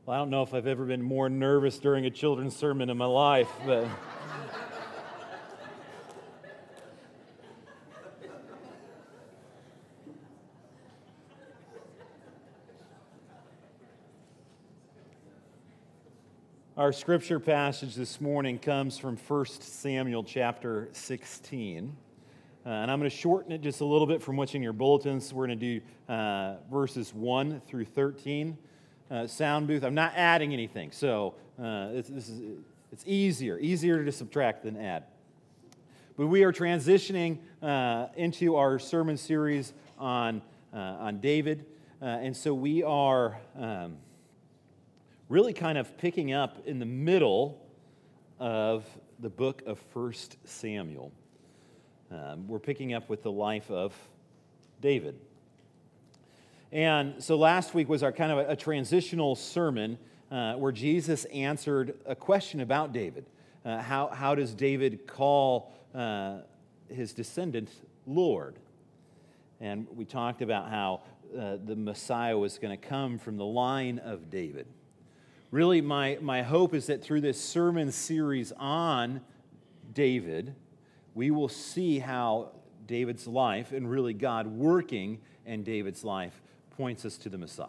Well, I don't know if I've ever been more nervous during a children's sermon in my life, but our scripture passage this morning comes from 1 Samuel chapter 16. And I'm going to shorten it just a little bit from what's in your bulletins. We're going to do verses 1 through 13. Sound booth, I'm not adding anything, so it's easier to subtract than add. But we are transitioning into our sermon series on David, and so we are really kind of picking up in the middle of the book of 1 Samuel. We're picking up with the life of David. And so last week was our kind of a transitional sermon where Jesus answered a question about David. How does David call his descendant Lord? And we talked about how the Messiah was going to come from the line of David. Really, my hope is that through this sermon series on David, we will see how David's life, and really God working in David's life, points us to the Messiah.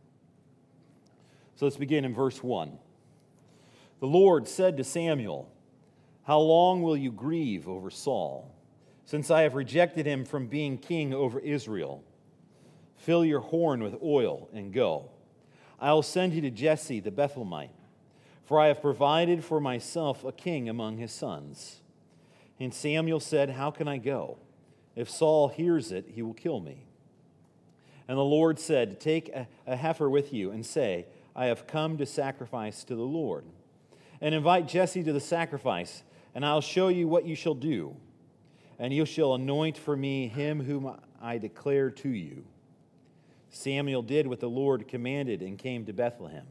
So let's begin in verse 1. The Lord said to Samuel, "How long will you grieve over Saul, since I have rejected him from being king over Israel? Fill your horn with oil and go. I will send you to Jesse the Bethlehemite, for I have provided for myself a king among his sons." And Samuel said, "How can I go? If Saul hears it, he will kill me." And the Lord said, "Take a heifer with you and say, 'I have come to sacrifice to the Lord.' And invite Jesse to the sacrifice, and I'll show you what you shall do. And you shall anoint for me him whom I declare to you." Samuel did what the Lord commanded and came to Bethlehem.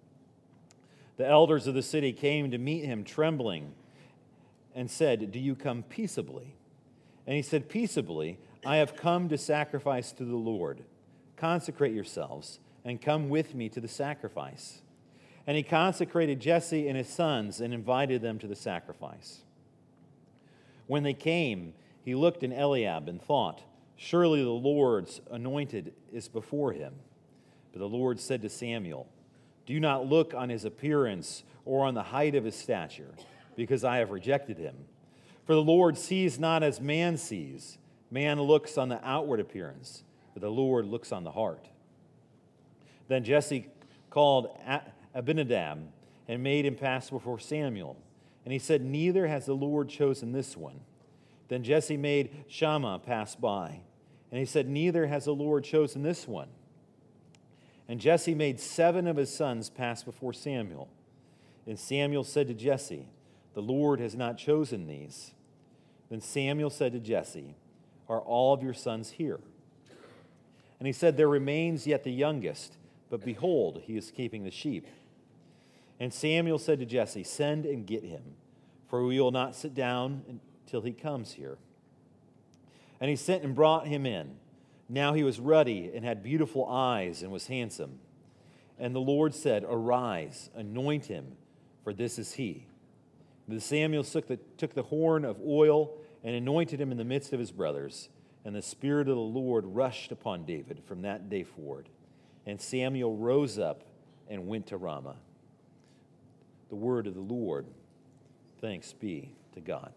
The elders of the city came to meet him trembling and said, "Do you come peaceably?" And he said, "Peaceably, I have come to sacrifice to the Lord. Consecrate yourselves and come with me to the sacrifice." And he consecrated Jesse and his sons and invited them to the sacrifice. When they came, he looked in Eliab and thought, "Surely the Lord's anointed is before him." But the Lord said to Samuel, "Do not look on his appearance or on the height of his stature, because I have rejected him. For the Lord sees not as man sees. Man looks on the outward appearance, but the Lord looks on the heart." Then Jesse called Abinadab and made him pass before Samuel. And he said, "Neither has the Lord chosen this one." Then Jesse made Shammah pass by. And he said, "Neither has the Lord chosen this one." And Jesse made 7 of his sons pass before Samuel. And Samuel said to Jesse, "The Lord has not chosen these." Then Samuel said to Jesse, "Are all of your sons here?" And he said, "There remains yet the youngest, but behold, he is keeping the sheep." And Samuel said to Jesse, "Send and get him, for we will not sit down until he comes here." And he sent and brought him in. Now he was ruddy and had beautiful eyes and was handsome. And the Lord said, "Arise, anoint him, for this is he." Then Samuel took the horn of oil and anointed him in the midst of his brothers. And the Spirit of the Lord rushed upon David from that day forward. And Samuel rose up and went to Ramah. The word of the Lord. Thanks be to God.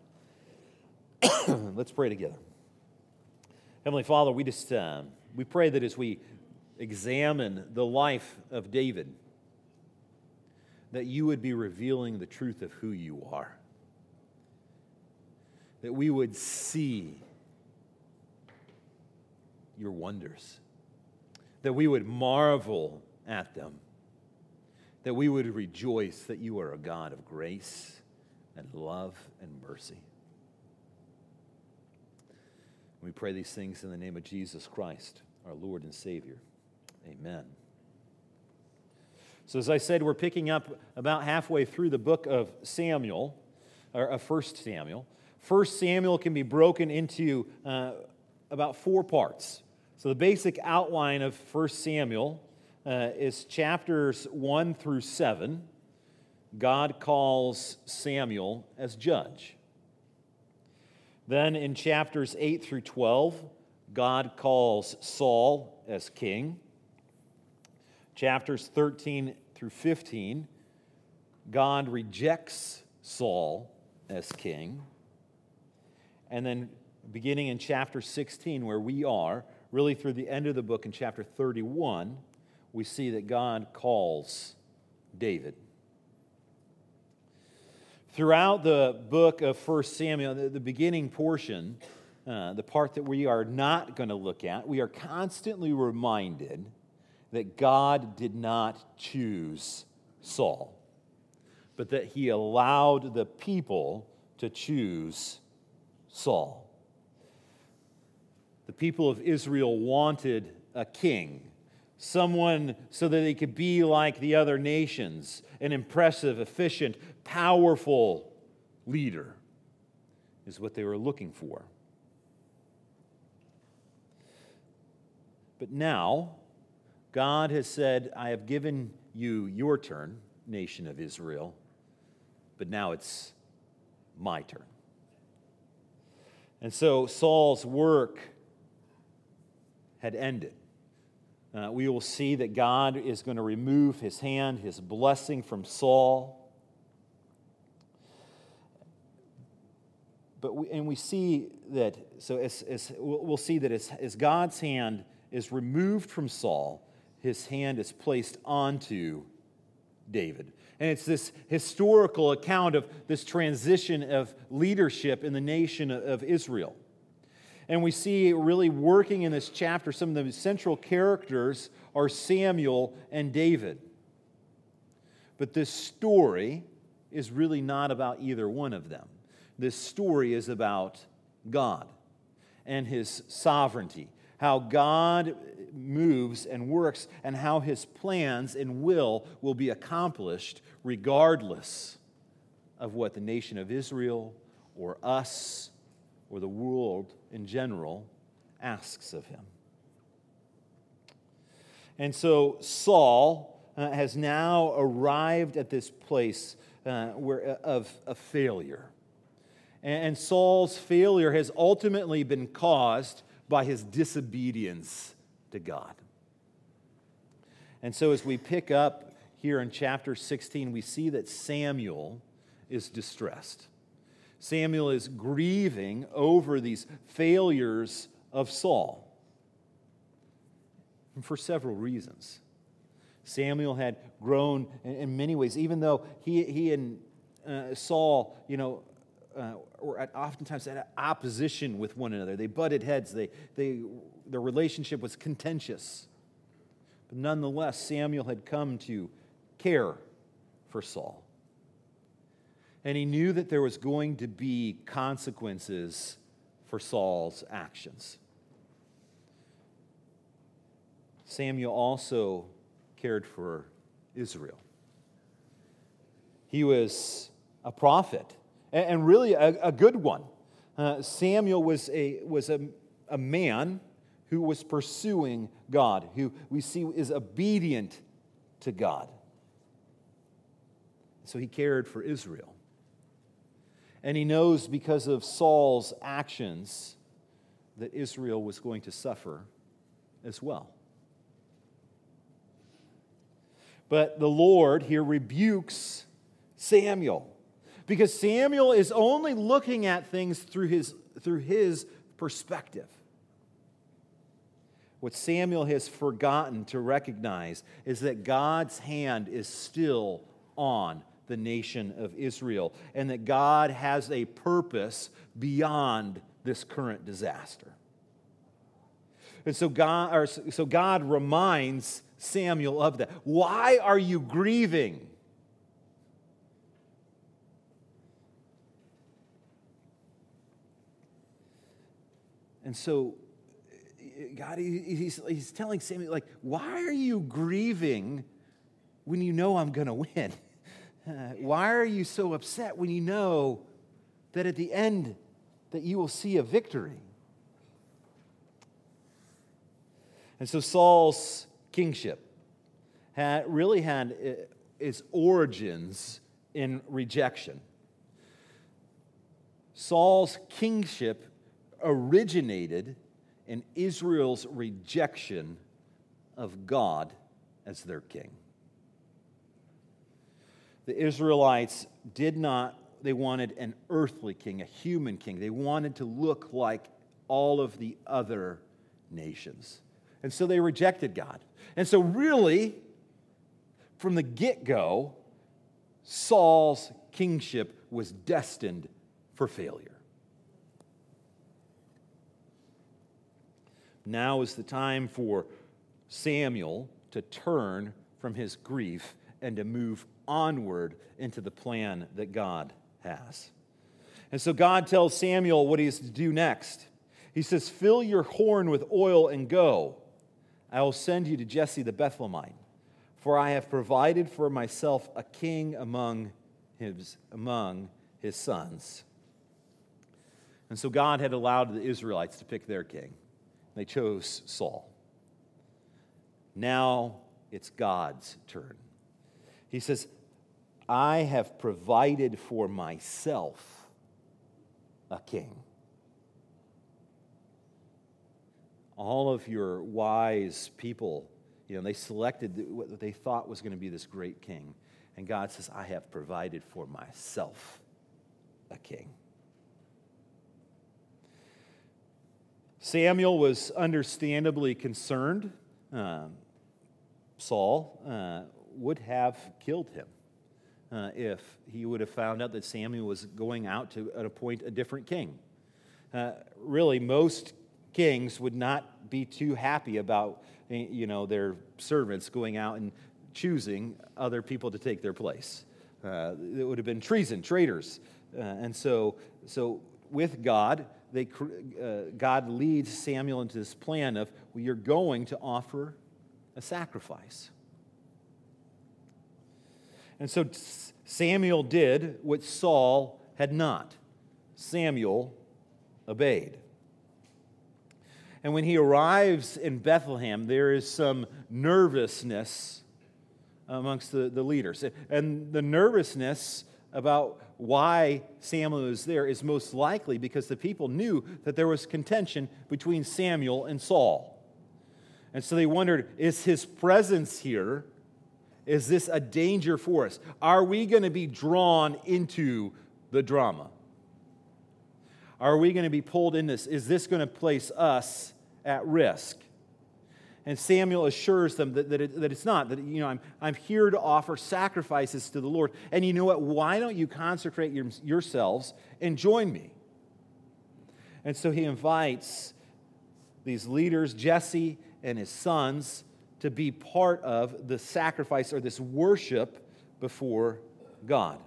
Let's pray together. Heavenly Father, we pray that as we examine the life of David, that you would be revealing the truth of who you are. That we would see your wonders. That we would marvel at them. That we would rejoice that you are a God of grace and love and mercy. We pray these things in the name of Jesus Christ, our Lord and Savior. Amen. So as I said, we're picking up about halfway through the book of Samuel, or of 1 Samuel. 1 Samuel can be broken into about 4 parts. So the basic outline of 1 Samuel is chapters 1 through 7. God calls Samuel as judge. Then in chapters 8 through 12, God calls Saul as king. Chapters 13 through 15, God rejects Saul as king. And then beginning in chapter 16, where we are, really through the end of the book in chapter 31, we see that God calls David. Throughout the book of 1 Samuel, the beginning portion, the part that we are not going to look at, we are constantly reminded that God did not choose Saul, but that he allowed the people to choose Saul. The people of Israel wanted a king, someone so that they could be like the other nations, an impressive, efficient, powerful leader is what they were looking for. But now, God has said, I have given you your turn, nation of Israel, but now it's my turn. And so Saul's work had ended. We will see that God is going to remove his hand, his blessing from Saul. But we see that, we'll see that as God's hand is removed from Saul, his hand is placed onto David. And it's this historical account of this transition of leadership in the nation of Israel. And we see really working in this chapter, some of the central characters are Samuel and David. But this story is really not about either one of them. This story is about God and his sovereignty, how God moves and works, and how his plans and will be accomplished regardless of what the nation of Israel or us or the world in general asks of him. And so Saul has now arrived at this place of failure. And Saul's failure has ultimately been caused by his disobedience to God. And so as we pick up here in chapter 16, we see that Samuel is distressed. Samuel is grieving over these failures of Saul. And for several reasons. Samuel had grown in many ways, even though he and Saul, were oftentimes at opposition with one another. They butted heads. Their relationship was contentious. But nonetheless, Samuel had come to care for Saul. And he knew that there was going to be consequences for Saul's actions. Samuel also cared for Israel. He was a prophet, and really a good one. Samuel was a man who was pursuing God, who we see is obedient to God. So he cared for Israel. And he knows because of Saul's actions that Israel was going to suffer as well. But the Lord here rebukes Samuel, because Samuel is only looking at things through his perspective. What Samuel has forgotten to recognize is that God's hand is still on the nation of Israel, and that God has a purpose beyond this current disaster. And so God reminds Samuel of that. Why are you grieving? And so God, he's telling Samuel, why are you grieving when you know I'm going to win? Why are you so upset when you know that at the end that you will see a victory? And so Saul's kingship really had its origins in rejection. Saul's kingship originated in Israel's rejection of God as their king. The Israelites they wanted an earthly king, a human king. They wanted to look like all of the other nations. And so they rejected God. And so really, from the get-go, Saul's kingship was destined for failure. Now is the time for Samuel to turn from his grief and to move onward into the plan that God has. And so God tells Samuel what he is to do next. He says, "Fill your horn with oil and go. I will send you to Jesse the Bethlehemite, for I have provided for myself a king among his sons." And so God had allowed the Israelites to pick their king. They chose Saul. Now it's God's turn. He says, "I have provided for myself a king." All of your wise people, they selected what they thought was going to be this great king. And God says, "I have provided for myself a king." Samuel was understandably concerned. Saul would have killed him if he would have found out that Samuel was going out to appoint a different king. Really, most kings would not be too happy about their servants going out and choosing other people to take their place. It would have been treason, traitors. And so with God, God leads Samuel into this plan of, well, you're going to offer a sacrifice. And so Samuel did what Saul had not. Samuel obeyed. And when he arrives in Bethlehem, there is some nervousness amongst the leaders. And the nervousness about why Samuel is there is most likely because the people knew that there was contention between Samuel and Saul. And so they wondered, is his presence here, is this a danger for us? Are we going to be drawn into the drama? Are we going to be pulled in this? Is this going to place us at risk? And Samuel assures them that it's not, that I'm here to offer sacrifices to the Lord. And you know what? Why don't you consecrate yourselves and join me? And so he invites these leaders, Jesse and his sons, to be part of the sacrifice or this worship before God.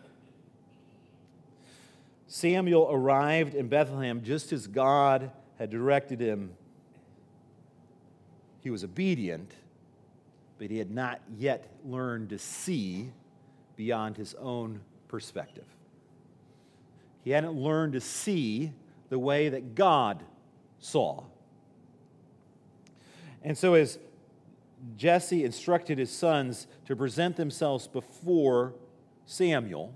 Samuel arrived in Bethlehem just as God had directed him. He was obedient, but he had not yet learned to see beyond his own perspective. He hadn't learned to see the way that God saw. And so as Jesse instructed his sons to present themselves before Samuel,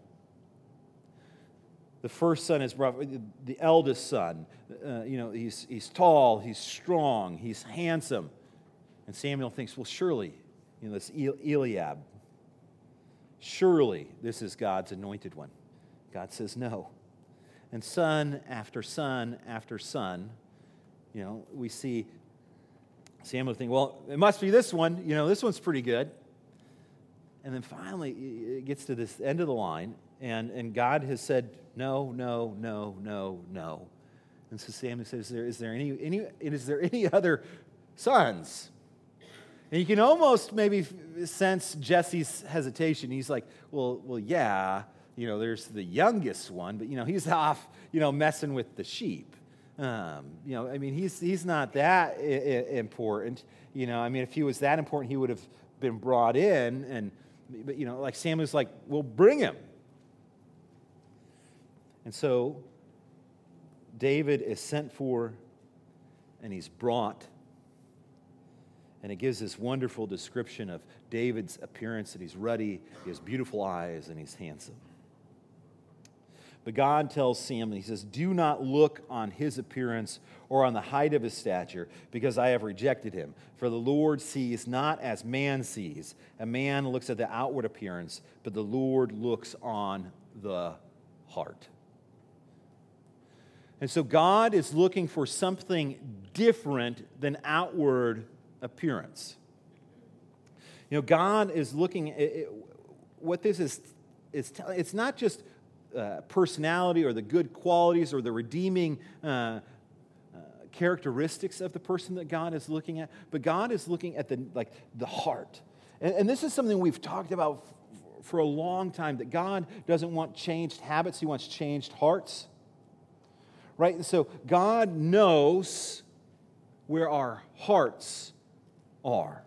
the first son is brought, the eldest son. He's tall, he's strong, he's handsome. And Samuel thinks, well, surely, this Eliab, surely this is God's anointed one. God says no. And son after son after son, we see Samuel think, well, it must be this one. This one's pretty good. And then finally, it gets to this end of the line, and God has said, no, no, no, no, no. And so Samuel says, is there any other sons? And you can almost maybe sense Jesse's hesitation. He's like, well, yeah, there's the youngest one, but he's off, messing with the sheep. He's not that important. If he was that important, he would have been brought in. But like Samuel's like, well, bring him. And so David is sent for, and he's brought. And it gives this wonderful description of David's appearance, that he's ruddy, he has beautiful eyes, and he's handsome. But God tells Samuel, he says, do not look on his appearance or on the height of his stature, because I have rejected him. For the Lord sees not as man sees. A man looks at the outward appearance, but the Lord looks on the heart. And so God is looking for something different than outward appearance. God is looking at what this is it's not just personality or the good qualities or the redeeming characteristics of the person that God is looking at, but God is looking at the heart. And this is something we've talked about for a long time, that God doesn't want changed habits, he wants changed hearts. Right? And so God knows where our hearts are.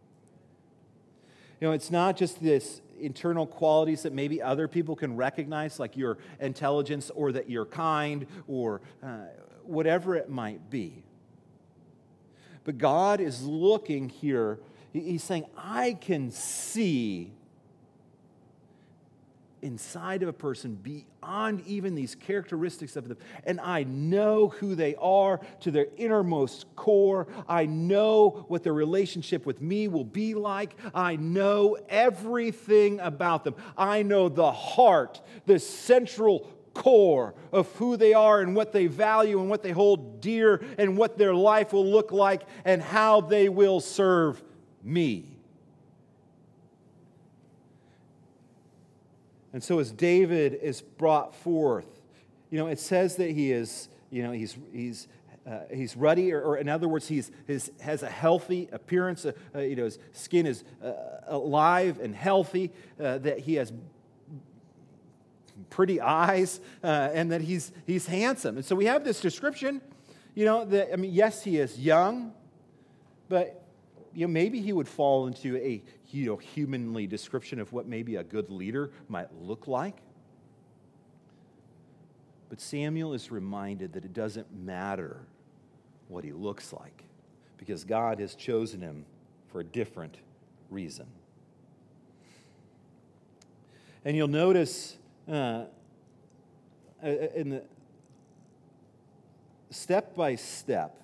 It's not just this internal qualities that maybe other people can recognize, like your intelligence or that you're kind or whatever it might be. But God is looking here. He's saying, I can see inside of a person beyond even these characteristics of them. And I know who they are to their innermost core. I know what their relationship with me will be like. I know everything about them. I know the heart, the central core of who they are and what they value and what they hold dear and what their life will look like and how they will serve me. And so as David is brought forth, it says that he is, he's ruddy, or in other words, has a healthy appearance. His skin is alive and healthy. That he has pretty eyes, and that he's handsome. And so we have this description. Yes, he is young, but maybe he would fall into a humanly description of what maybe a good leader might look like. But Samuel is reminded that it doesn't matter what he looks like, because God has chosen him for a different reason. And you'll notice in the step by step,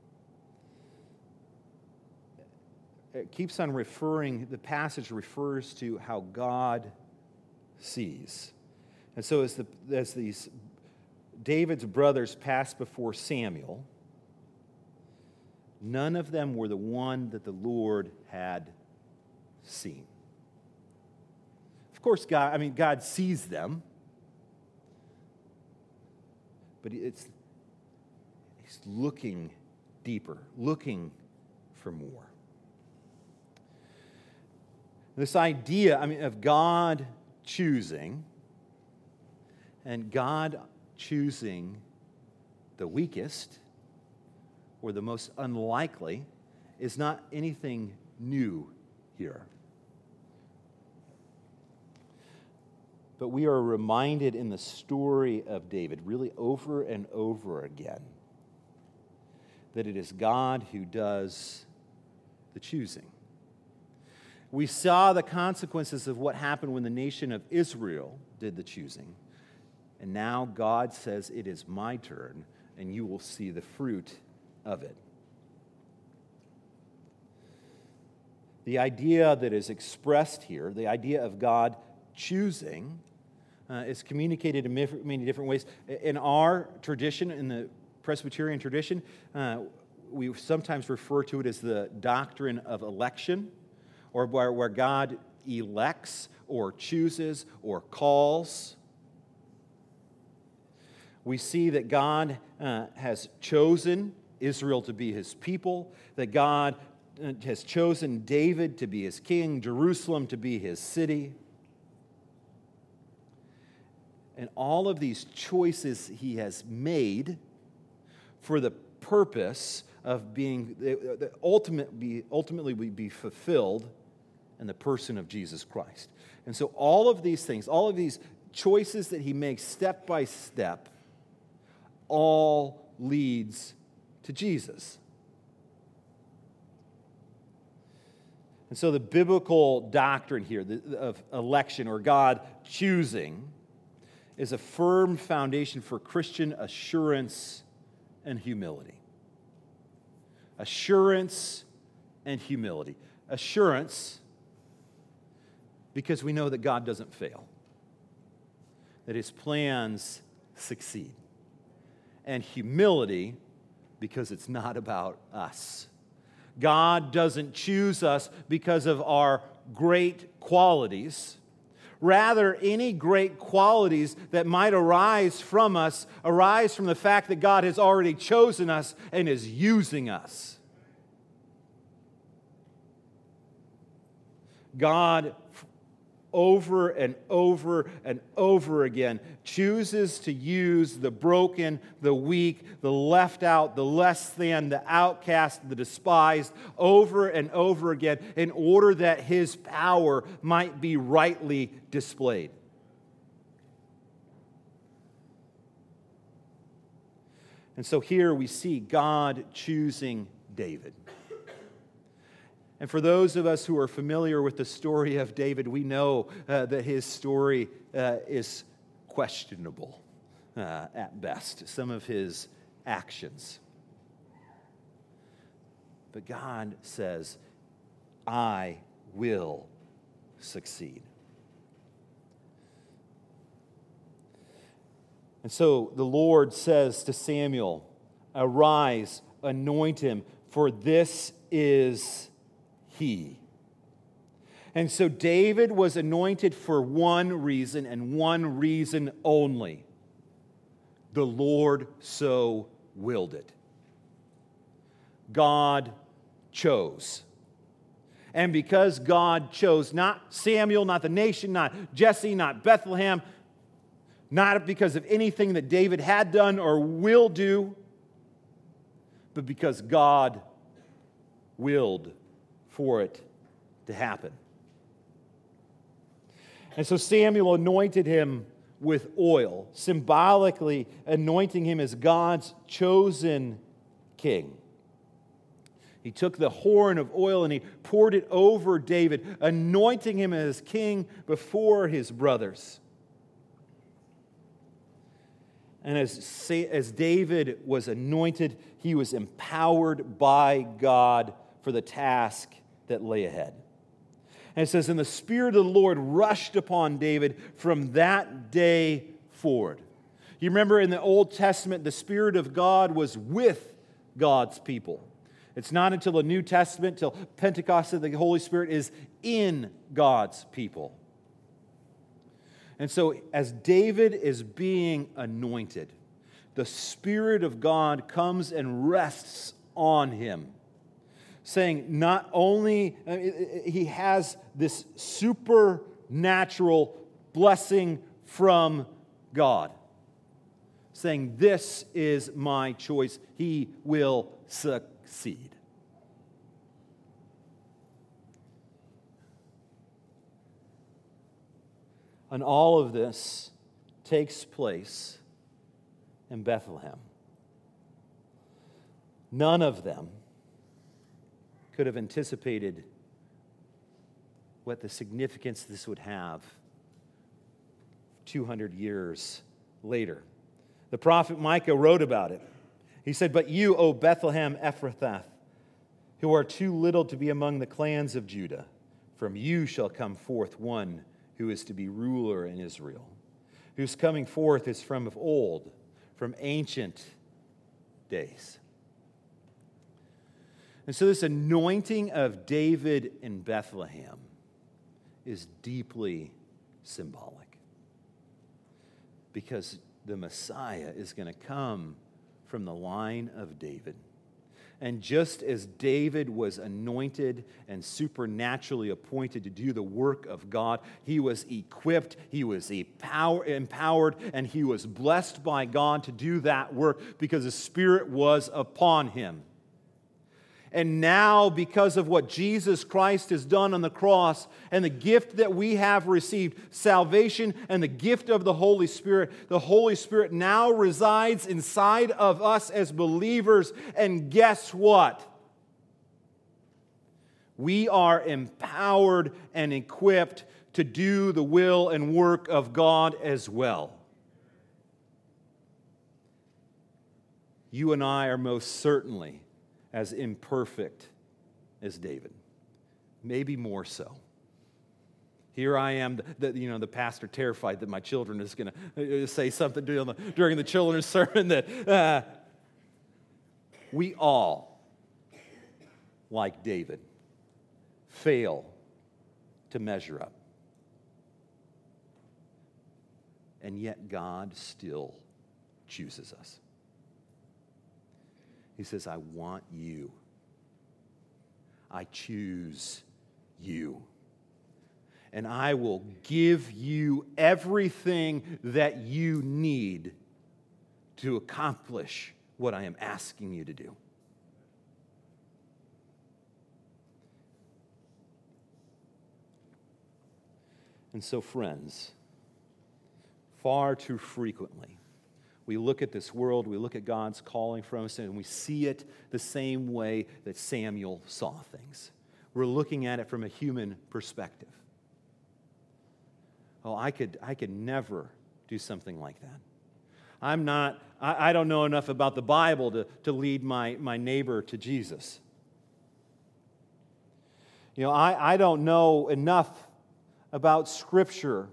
it keeps on the passage refers to how God sees. And so as these David's brothers passed before Samuel, none of them were the one that the Lord had seen. Of course, God sees them, but he's looking deeper, looking for more. This idea, of God choosing, and God choosing the weakest or the most unlikely, is not anything new here. But we are reminded in the story of David, really over and over again, that it is God who does the choosing. We saw the consequences of what happened when the nation of Israel did the choosing. And now God says, it is my turn, and you will see the fruit of it. The idea that is expressed here, the idea of God choosing, is communicated in many different ways. In our tradition, in the Presbyterian tradition, we sometimes refer to it as the doctrine of election, or where God elects or chooses or calls. We see that God has chosen Israel to be his people, that God has chosen David to be his king, Jerusalem to be his city. And all of these choices he has made for the purpose of being ultimately be fulfilled in the person of Jesus Christ. And so all of these things, all of these choices that he makes step by step, all leads to Jesus. And so the biblical doctrine here of election or God choosing is a firm foundation for Christian assurance and humility. Assurance and humility. Assurance because we know that God doesn't fail, that His plans succeed. And humility because it's not about us. God doesn't choose us because of our great qualities. Rather, any great qualities that might arise from us arise from the fact that God has already chosen us and is using us. God, over and over and over again, chooses to use the broken, the weak, the left out, the less than, the outcast, the despised, over and over again in order that His power might be rightly displayed. And so here we see God choosing David. And for those of us who are familiar with the story of David, we know that his story is questionable at best, some of his actions. But God says, I will succeed. And so the Lord says to Samuel, arise, anoint him, for this is He. And so David was anointed for one reason and one reason only. The Lord so willed it. God chose. And because God chose, not Samuel, not the nation, not Jesse, not Bethlehem, not because of anything that David had done or will do, but because God willed for it to happen. And so Samuel anointed him with oil, symbolically anointing him as God's chosen king. He took the horn of oil and he poured it over David, anointing him as king before his brothers. And as David was anointed, he was empowered by God for the task that lay ahead. And it says, and the Spirit of the Lord rushed upon David from that day forward. You remember in the Old Testament, the Spirit of God was with God's people. It's not until the New Testament, till Pentecost, that the Holy Spirit is in God's people. And so as David is being anointed, the Spirit of God comes and rests on him, saying not only, he has this supernatural blessing from God, saying, this is my choice. He will succeed. And all of this takes place in Bethlehem. None of them could have anticipated what the significance this would have 200 years later. The prophet Micah wrote about it. He said, but you, O Bethlehem Ephrathah, who are too little to be among the clans of Judah, from you shall come forth one who is to be ruler in Israel, whose coming forth is from of old, from ancient days. And so this anointing of David in Bethlehem is deeply symbolic, because the Messiah is going to come from the line of David. And just as David was anointed and supernaturally appointed to do the work of God, he was equipped, he was empowered, and he was blessed by God to do that work because the Spirit was upon him. And now, because of what Jesus Christ has done on the cross and the gift that we have received, salvation and the gift of the Holy Spirit now resides inside of us as believers. And guess what? We are empowered and equipped to do the will and work of God as well. You and I are most certainly as imperfect as David, maybe more so. Here I am, the pastor terrified that my children is going to say something during the children's sermon that we all, like David, fail to measure up. And yet God still chooses us. He says, I want you. I choose you. And I will give you everything that you need to accomplish what I am asking you to do. And so, friends, far too frequently, we look at this world, we look at God's calling from us, and we see it the same way that Samuel saw things. We're looking at it from a human perspective. Oh, I could never do something like that. I don't know enough about the Bible to lead my neighbor to Jesus. I don't know enough about Scripture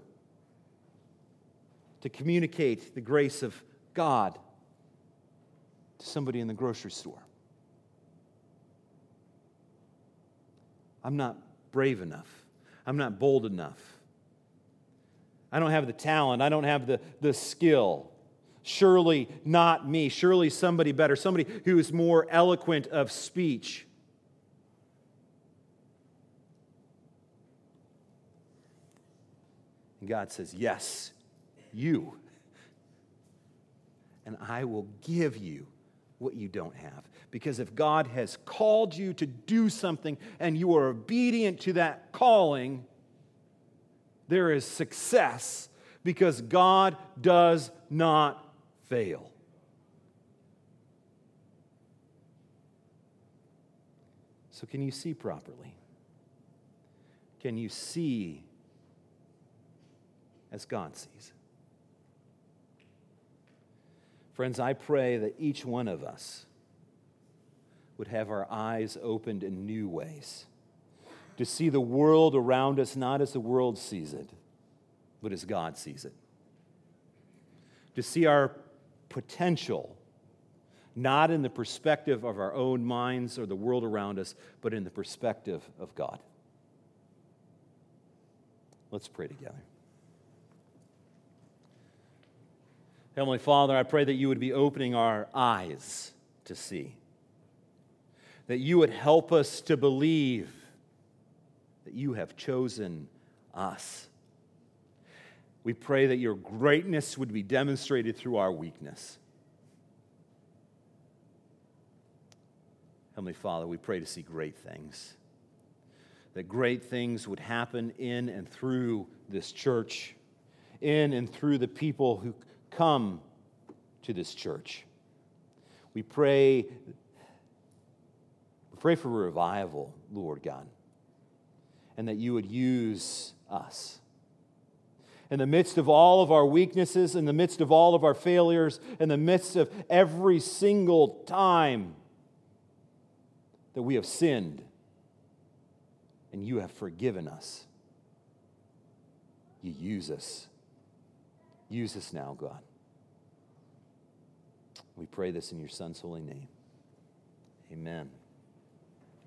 to communicate the grace of God to somebody in the grocery store. I'm not brave enough. I'm not bold enough. I don't have the talent. I don't have the skill. Surely not me. Surely somebody better, somebody who is more eloquent of speech. And God says, yes, you. And I will give you what you don't have. Because if God has called you to do something and you are obedient to that calling, there is success because God does not fail. So can you see properly? Can you see as God sees? Friends, I pray that each one of us would have our eyes opened in new ways, to see the world around us not as the world sees it, but as God sees it. To see our potential not in the perspective of our own minds or the world around us, but in the perspective of God. Let's pray together. Heavenly Father, I pray that you would be opening our eyes to see, that you would help us to believe that you have chosen us. We pray that your greatness would be demonstrated through our weakness. Heavenly Father, we pray to see great things, that great things would happen in and through this church, in and through the people who come to this church. We pray for revival, Lord God, and that you would use us. In the midst of all of our weaknesses, in the midst of all of our failures, in the midst of every single time that we have sinned, and you have forgiven us, you use us. Use us now, God. We pray this in your Son's holy name. Amen.